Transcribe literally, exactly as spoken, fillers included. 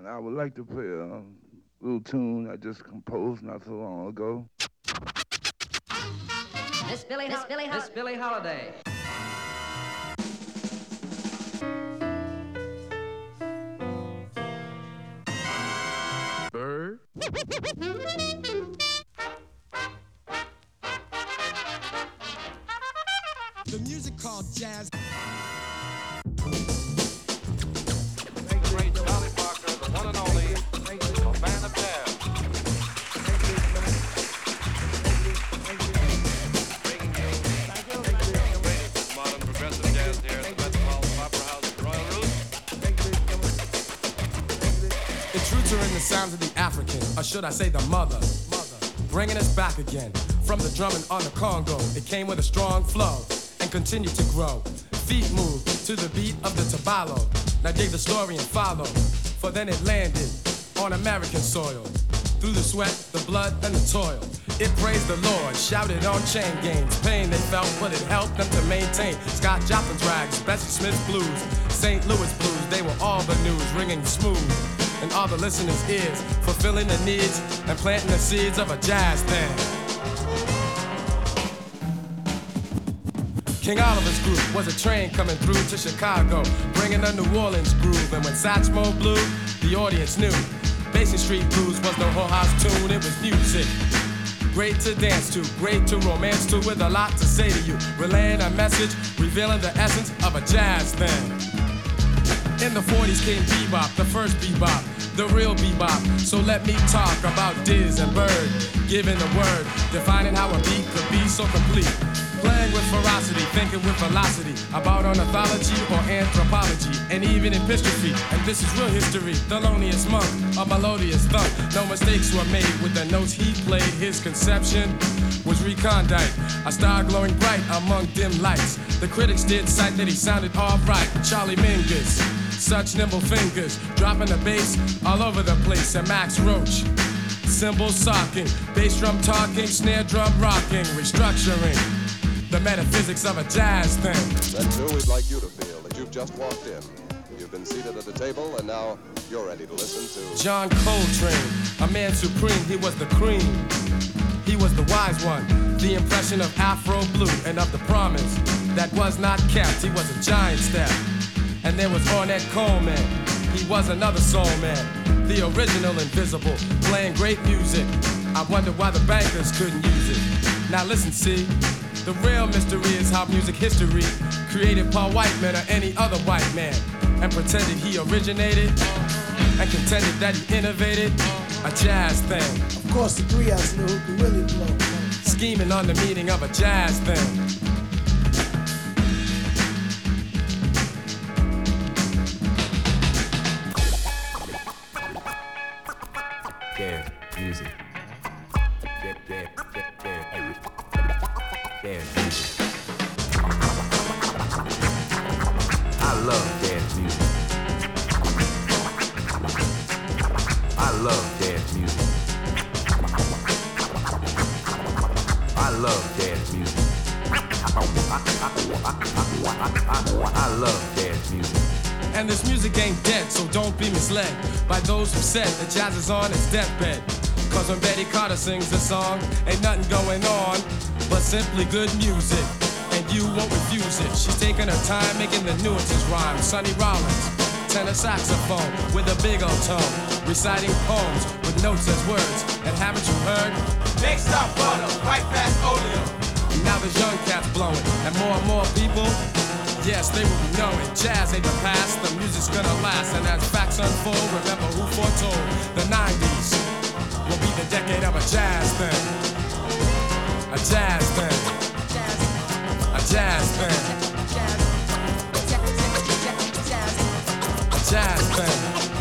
And I would like to play a little tune I just composed not so long ago. Miss Billie, Miss Billie, Miss Billie Holiday. Bird. The music called jazz. Great Charlie Parker, the one and only, a man of jazz. Bringing you the greatest modern progressive jazz here at the Metropolitan Opera House at Royal Roost. Its roots are in the sounds of the African, or should I say the mother, bringing us back again from the drumming on the Congo. It came with a strong flow and continued to grow. Feet move to the beat of the tabalo. Now dig the story and follow, for then it landed on American soil. Through the sweat, the blood, and the toil, it praised the Lord, shouted on chain gangs. Pain they felt, but it helped them to maintain. Scott Joplin's rags, Bessie Smith's blues, Saint Louis blues, they were all the news, ringing smooth in all the listeners' ears, fulfilling the needs and planting the seeds of a jazz band. King Oliver's group was a train coming through to Chicago, bringing a New Orleans groove. And when Satchmo blew, the audience knew Basin Street Blues was no whorehouse tune, it was music. Great to dance to, great to romance to, with a lot to say to you. Relaying a message, revealing the essence of a jazz thing. In the forties came bebop, the first bebop, the real bebop. So let me talk about Diz and Bird, giving the word, defining how a beat could be so complete. Playing with ferocity, thinking with velocity, about ornithology or anthropology, and even epistrophe. And this is real history, Thelonious Monk, a melodious thump. No mistakes were made with the notes he played. His conception was recondite, a star glowing bright among dim lights. The critics did cite that he sounded alright. Charlie Mingus, such nimble fingers, dropping the bass all over the place. And Max Roach, cymbals socking, bass drum talking, snare drum rocking, restructuring the metaphysics of a jazz thing. Then too, we'd like you to feel that you've just walked in. You've been seated at the table, and now you're ready to listen to John Coltrane, a man supreme, he was the cream. He was the wise one, the impression of Afro blue and of the promise that was not kept. He was a giant step. And there was Ornette Coleman, he was another soul man, the original invisible, playing great music. I wonder why the bankers couldn't use it. Now listen, see, the real mystery is how music history created Paul Whiteman or any other white man, and pretended he originated and contended that he innovated a jazz thing. Of course, the three of us knew who could really blow. Scheming on the meaning of a jazz thing. Dance music. Dance, dance, dance, dance music. I love dance music. I love dance music. I love dance music. I love dance music. And this music ain't dead, so don't be misled by those who said that jazz is on its deathbed. Cause when Betty Carter sings a song, ain't nothing going on but simply good music, and you won't refuse it. She's taking her time making the nuances rhyme. Sonny Rollins, tenor saxophone with a big old tone, reciting poems with notes as words. And haven't you heard? Next up, butter, right past Oleo. Now there's young cats blowing, and more and more people, yes, they will be knowing jazz ain't the past, the music's gonna last. And as facts unfold, remember who foretold the nineties will be the decade of a jazz thing. A jazz thing. A jazz thing. A jazz thing.